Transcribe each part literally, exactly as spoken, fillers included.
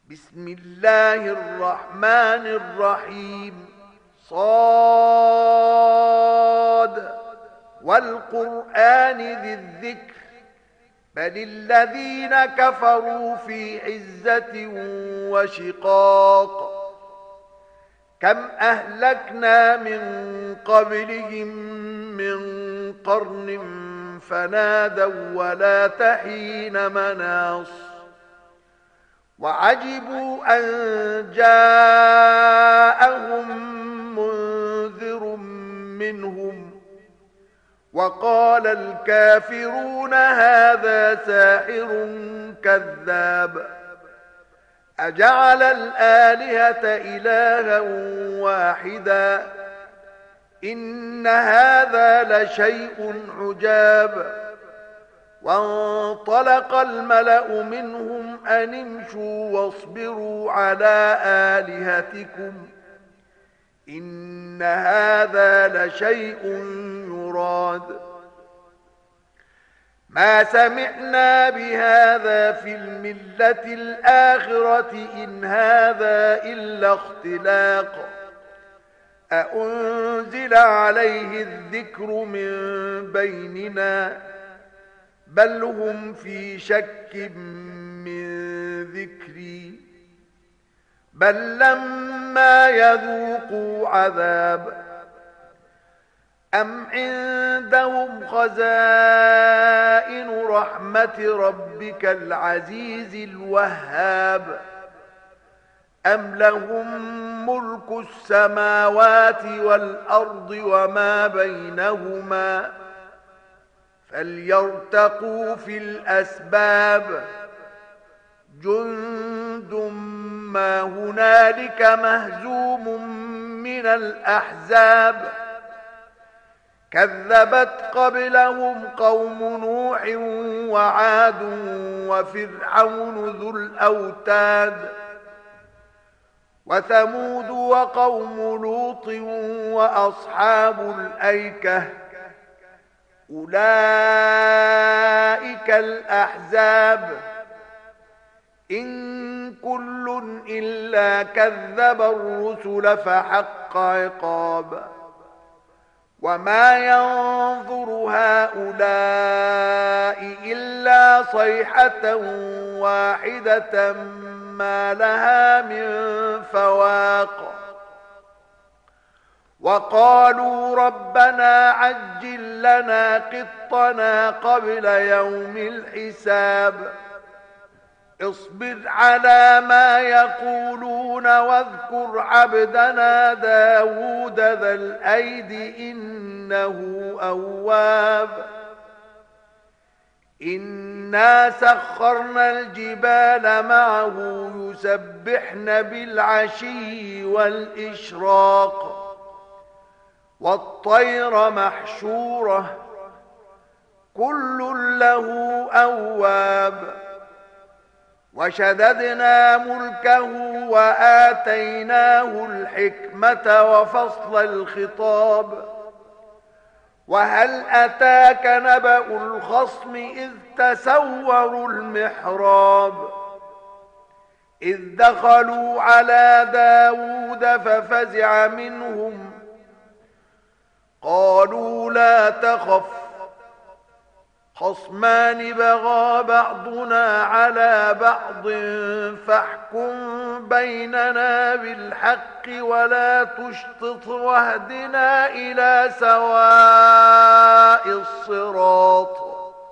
بسم الله الرحمن الرحيم. صاد والقرآن ذي الذكر بل الذين كفروا في عزة وشقاق. كم أهلكنا من قبلهم من قرن فنادوا ولا تحين مناص. وعجبوا أن جاءهم منذر منهم وقال الكافرون هذا ساحر كذاب. أجعل الآلهة إلها واحدا إن هذا لشيء عجاب. وانطلق الملأ منهم أن امشوا واصبروا على آلهتكم إن هذا لشيء يراد. ما سمعنا بهذا في الملة الآخرة إن هذا إلا اختلاق. أأنزل عليه الذكر من بيننا بل هم في شك من ذكري بل لما يذوقوا عذاب. أم عندهم خزائن رحمة ربك العزيز الوهاب أم لهم ملك السماوات والأرض وما بينهما فليرتقوا في الأسباب. جند ما هنالك مهزوم من الأحزاب. كذبت قبلهم قوم نوح وعاد وفرعون ذو الأوتاد وثمود وقوم لوط وأصحاب الأيكة أولئك الأحزاب. إن كل إلا كذب الرسل فحق عقاب. وما ينظر هؤلاء إلا صيحة واحدة ما لها من فواق. وقالوا ربنا عجل لنا قطنا قبل يوم الحساب. اصبر على ما يقولون واذكر عبدنا داود ذا الأيد إنه أواب. إنا سخرنا الجبال معه يسبحن بالعشي والإشراق والطير محشورة كل له أواب. وشددنا ملكه وآتيناه الحكمة وفصل الخطاب. وهل أتاك نبأ الخصم إذ تسوروا المحراب إذ دخلوا على داود ففزع منهم قالوا لا تخف خصمان بغى بعضنا على بعض فاحكم بيننا بالحق ولا تشطط واهدنا إلى سواء الصراط.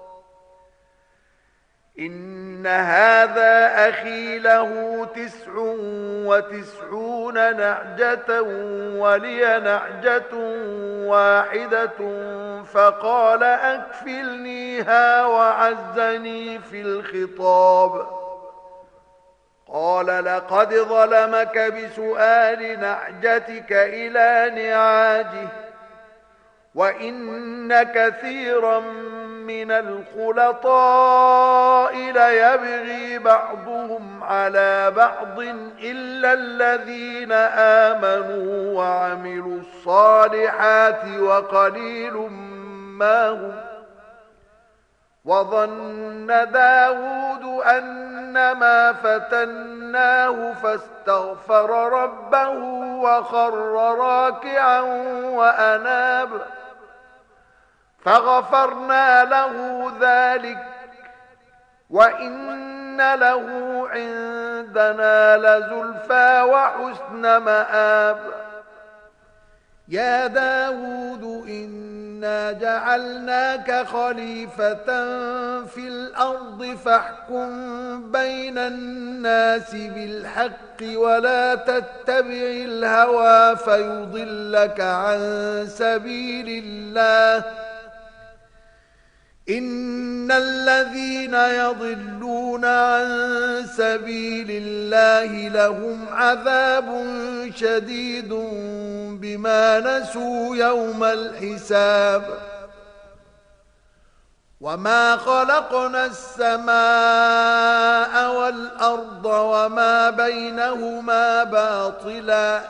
إن هذا أخي له تسع وتسعون نعجة ولي نعجة واحدة فقال أكفلنيها وعزني في الخطاب. قال لقد ظلمك بسؤال نعجتك إلى نعاجه وإن كثيرا من الخلطاء ليبغي بعضهم على بعض إلا الذين آمنوا وعملوا الصالحات وقليل ما هم. وظن داود أن إنما فتناه فاستغفر ربه وخر راكعا وأناب فغفرنا له ذلك وإن له عندنا لزلفى وحسن مآب. يا داود إنا جعلناك خليفة في الأرض فاحكم بين الناس بالحق ولا تتبع الهوى فيضلك عن سبيل الله إن الذين يضلون عن سبيل الله لهم عذاب شديد بما نسوا يوم الحساب. وما خلقنا السماء والأرض وما بينهما باطلا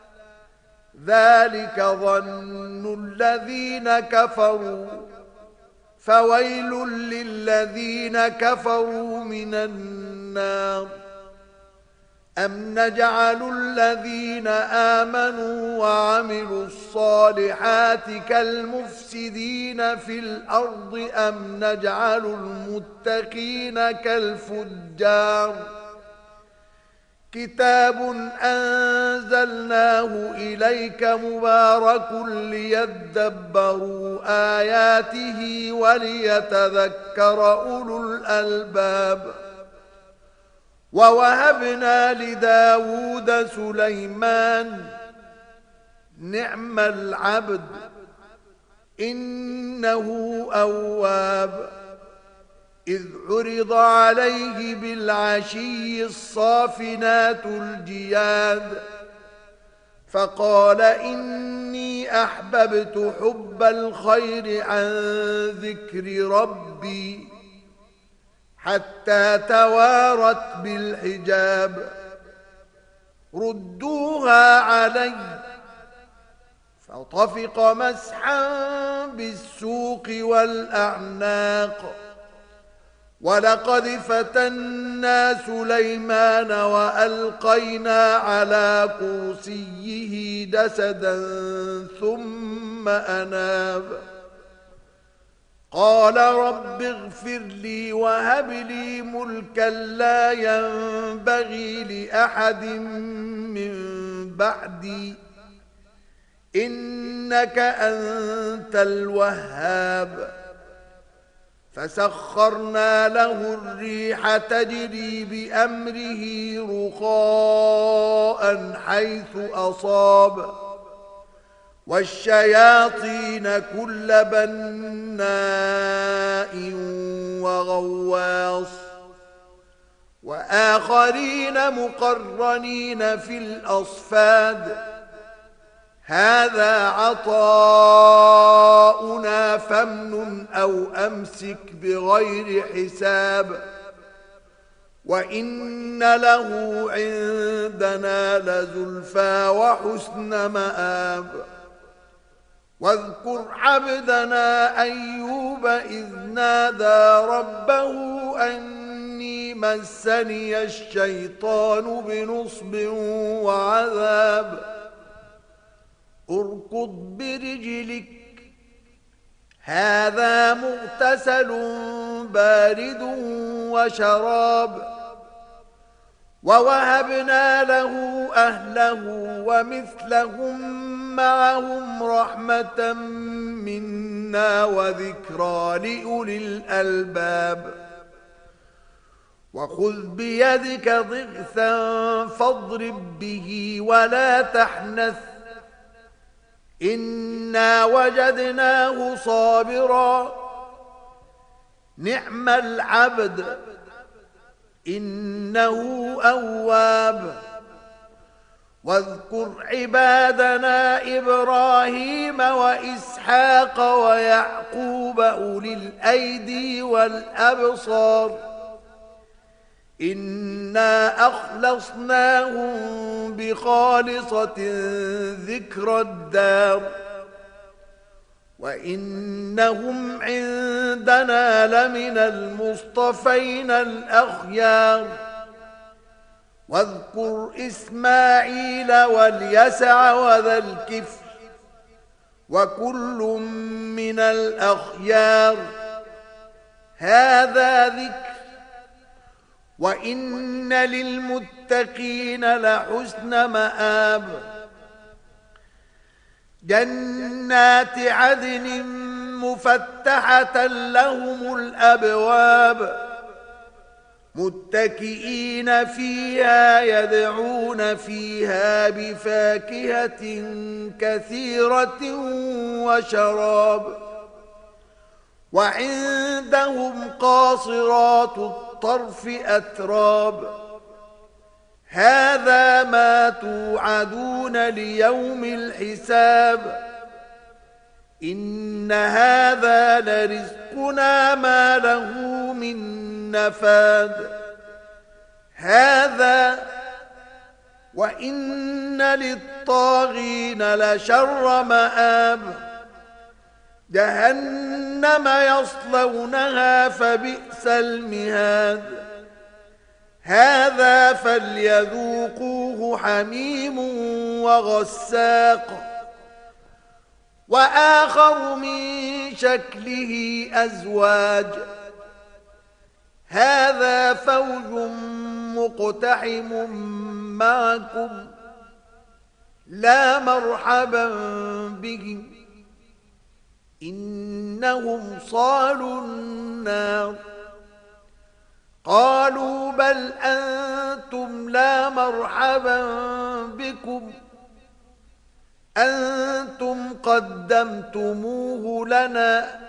ذلك ظن الذين كفروا فويل للذين كفروا من النار. أم نجعل الذين آمنوا وعملوا الصالحات كالمفسدين في الأرض أم نجعل المتقين كالفجار. كتاب أنزلناه إليك مبارك ليدبروا آياته وليتذكر أولو الألباب. ووهبنا لداود سليمان نعم العبد إنه أواب. إذ عرض عليه بالعشي الصافنات الجياد فقال إني أحببت حب الخير عن ذكر ربي حتى توارت بالحجاب. ردوها علي فطفق مسحا بالسوق والأعناق. ولقد فتنا سليمان وألقينا على كرسيه جسدا ثم أناب. قال رب اغفر لي وهب لي ملكا لا ينبغي لأحد من بعدي إنك أنت الوهاب. فسخرنا له الريح تجري بأمره رخاء حيث أصاب والشياطين كل بناء وغواص وآخرين مقرنين في الأصفاد. هذا عطاؤنا فامنن أو أمسك بغير حساب. وإن له عندنا لزلفى وحسن مآب. واذكر عبدنا أيوب إذ نادى ربه أني مسني الشيطان بنصب وعذاب. اركض برجلك هذا مغتسل بارد وشراب. ووهبنا له أهله ومثلهم معهم رحمة منا وذكرى لأولي الألباب. وخذ بيدك ضغثا فاضرب به ولا تحنث إنا وجدناه صابرا نعم العبد إنه أواب. واذكر عبادنا إبراهيم وإسحاق ويعقوب أولي الأيدي والأبصار إنا أخلصناهم بخالصة ذكر الدار. وإنهم عندنا لمن المصطفين الأخيار واذكر إسماعيل واليسع وذا الكفل وكل من الأخيار هذا ذكر وإن للمتقين لحسن مآب جنات عدن مفتحة لهم الأبواب متكئين فيها يدعون فيها بفاكهة كثيرة وشراب وعندهم قاصرات الطرف أتراب هذا ما توعدون ليوم الحساب إن هذا لرزقنا ما له من نفاد هذا وإن للطاغين لشر مآب جهنم يصلونها فبئس المهاد هذا فليذوقوه حميم وغساق وآخر من شكله أزواج هذا فوج مقتحم معكم لا مرحبا بهم إنهم صالوا النار قالوا بل أنتم لا مرحبا بكم أنتم قدمتموه لنا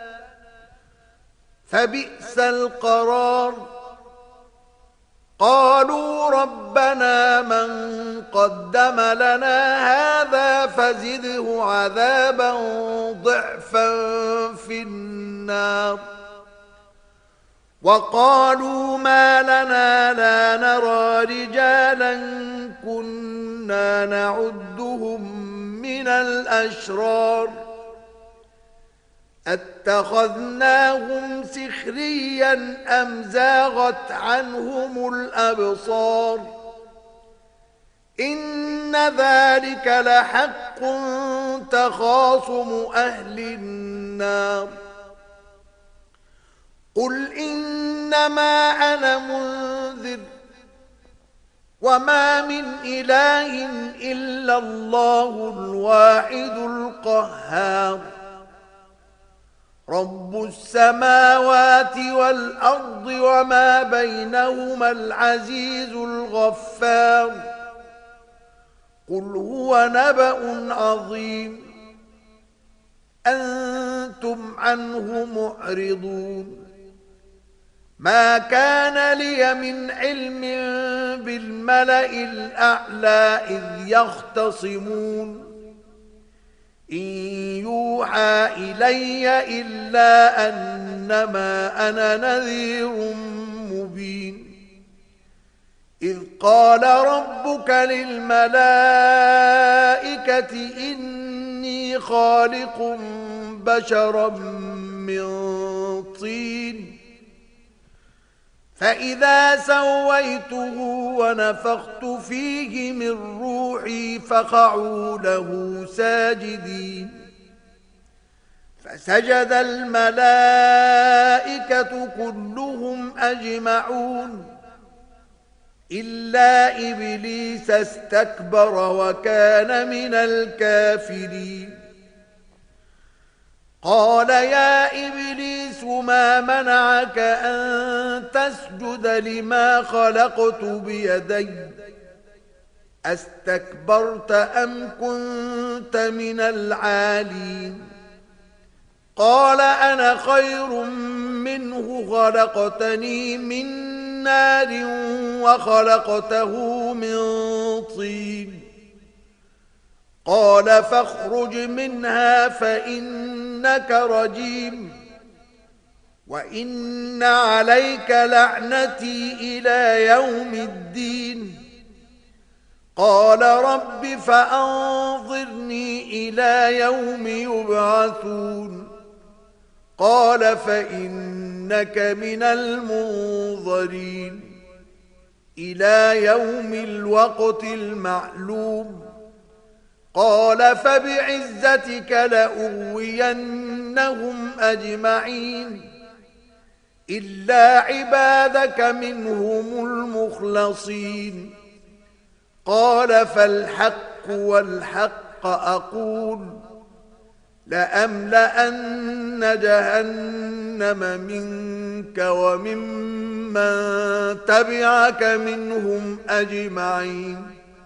فبئس القرار قالوا ربنا من قدم لنا هذا فزده عذابا ضعفا في النار وقالوا ما لنا لا نرى رجالا كنا نعدهم من الأشرار اتخذناهم سخريا أم زاغت عنهم الأبصار إن ذلك لحق تخاصم أهل النار قل إنما أنا منذر وما من إله إلا الله الواحد القهار رب السماوات والأرض وما بينهما العزيز الغفار قل هو نبأ عظيم أنتم عنه معرضون ما كان لي من علم بالملأ الأعلى إذ يختصمون إن يوحى إلي إلا أنما أنا نذير مبين إذ قال ربك للملائكة إني خالق بشرا من طين فإذا سويته ونفخت فيه من روحي فقعوا له ساجدين فسجد الملائكة كلهم أجمعون إلا إبليس استكبر وكان من الكافرين قال يا إبليس ما منعك أن تسجد لما خلقت بيدي أستكبرت أم كنت من العالين قال أنا خير منه خلقتني من نار وخلقته من طين قال فاخرج منها فإنك رجيم وإن عليك لعنتي إلى يوم الدين قال رب فأنظرني إلى يوم يبعثون قال فإنك من المنظرين إلى يوم الوقت المعلوم قال فبعزتك لأغوينهم أجمعين إلا عبادك منهم المخلصين قال فالحق والحق أقول لأملأن جهنم منك وممن تبعك منهم أجمعين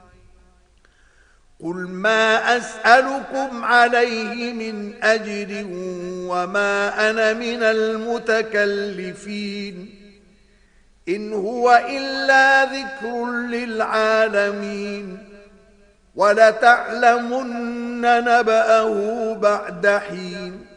قل ما أسألكم عليه من أجر وما أنا من المتكلفين إن هو إلا ذكر للعالمين ولتعلمن نبأه بعد حين